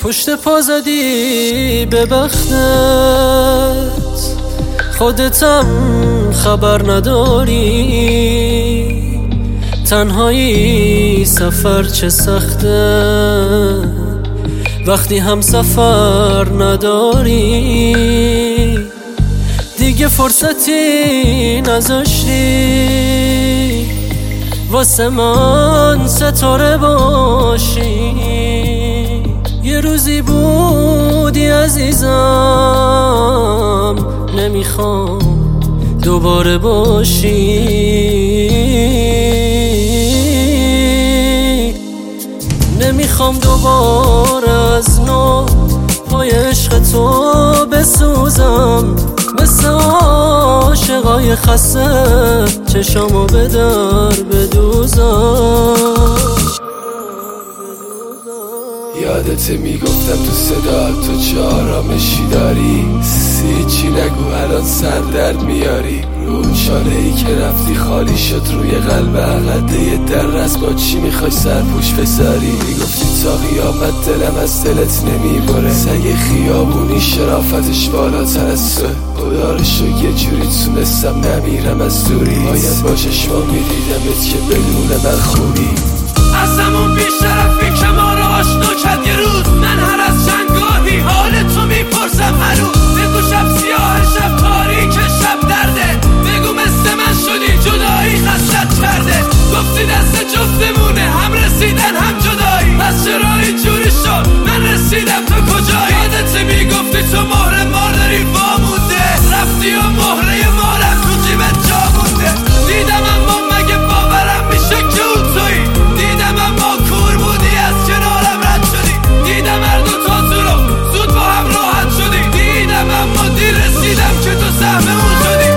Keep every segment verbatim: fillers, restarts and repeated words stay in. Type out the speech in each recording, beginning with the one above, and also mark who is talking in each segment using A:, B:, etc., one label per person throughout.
A: پشت پا زدی به بختت، خودتم خبر نداری. تنهایی سفر چه سخته وقتی هم سفر نداری. دیگه فرصتی نذاشتی واسه من ستاره باشی. یه روزی بودی عزیزم، نمیخوام دوباره باشی. نمیخوام دوباره از نو پای عشق تو بسوزم، مثل عاشقای خسته چشامو به در بدوزم.
B: یادت میگفتم تو صدا تو چه آرامشی داری، سی چی نگو الان سر درد میاری. رو چاله ای که رفتی خالی شد روی قلب عقده در رس، با چی میخوای سرپوش بذاری؟ میگفتی تا قیامت دلم از دلت نمیبره، سگ خیابونی شرافتش بالاتر از تو. خدا رو شو یه جوری تونستم نمیرم از دوری، باید با چشما میدیدمت که بدون من خوبی.
C: از همون بیشرفی که ما رو آشنا کرد یه روز، من هر از چندگاهی حال تو میپرسم هر روز. بگو شب سیاه شب تاریک شب درده، بگو مثل من شدی جدایی خستت کرده. گفتی دست جفتمونه هم رسیدن هم جدایی، پس چرا اینجوری شد من رسیدم تو کجایی؟ یادت میگفتی تو مهر ما داری وامونده، رفتی و مهره مارم تو جیبت جا مونده. دیدم اما مگه باورم میشه که اون تویی، دیدم اما کور بودی از کنارم رد شدی. دیدم هر دو تا رو زود با هم راحت شدی، دیدم اما دیر رسیدم که تو سهم اون شدی.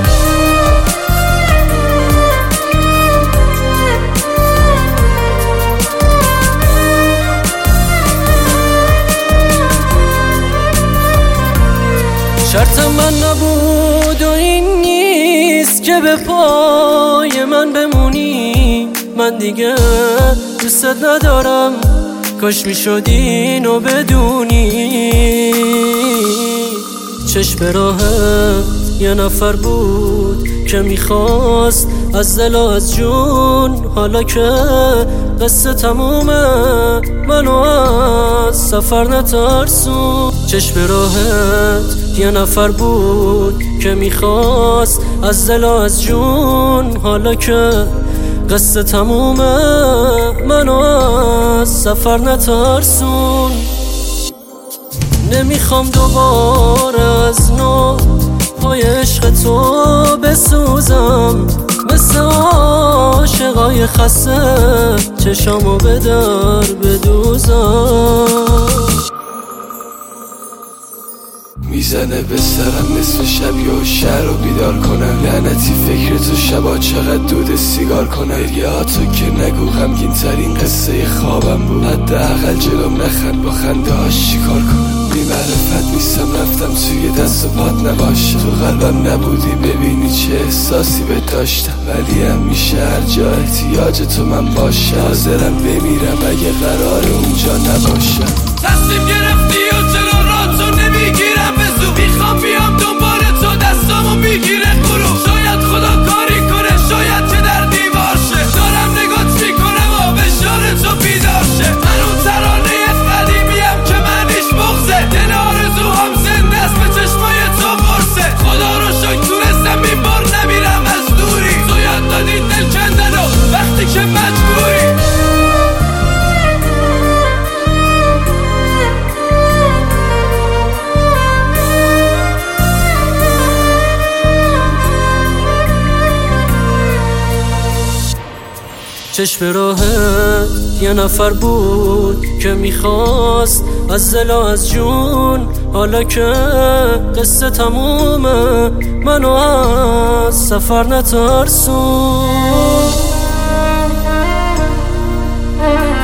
A: شرطم من نبود و این نیست که به پای من بمونی. من دیگه دوستت ندارم، کاش میشد اینو بدونی. چشم راهت یه نفر بود که میخواست از دل و از جون، حالا که قصه تمومه منو از سفر نترسون. چشم راهت یه نفر بود که میخواست از دل و از جون، حالا که قصه تمومه منو از سفر نترسون. نمیخوام دوباره از نو پای عشق تو بسوزم، مثل عاشقای خسته چشامو به در بدوزم.
B: میزنه به سرم نصف شب یا شهر رو بیدار کنم، لعنتی فکر تو شبا چقدر دود سیگار کنم. یه تو که نگو غمگین ترین قصه خوابم بود، حداقل جلوم نخند با خنده هاش چیکار کنم. بی معرفت نیستم رفتم توی دست و پات نباشه، تو قلبم نبودی ببینی چه احساسی به داشتم. ولی همیشه هر جا احتیاج تو من باشم، حاضرم بمیرم اگه قرار اونجا نباشم.
C: تصمیم گرفتی و جلو را تو نمیگیرم به زور، میخوام بیام دنبال تو دستامو میگیره غرور. شاید خدا کاری کنه، شاید که در دیوار شه، دارم نگات میکنم و به شار تو بیدار شه. من اون ترانه قدیمیم که معنیش بغضه، دل آرزوهام زنده است به چشمای تو قرصه. خدا رو شکر تونستم این بار نمیرم از دوری، تو یاد دادی دل کندن و وقتی که مجبوری.
A: چشم راهت یه نفر بود که میخواست از دل و از جون، حالا که قصه تمومه منو از سفر نترسون.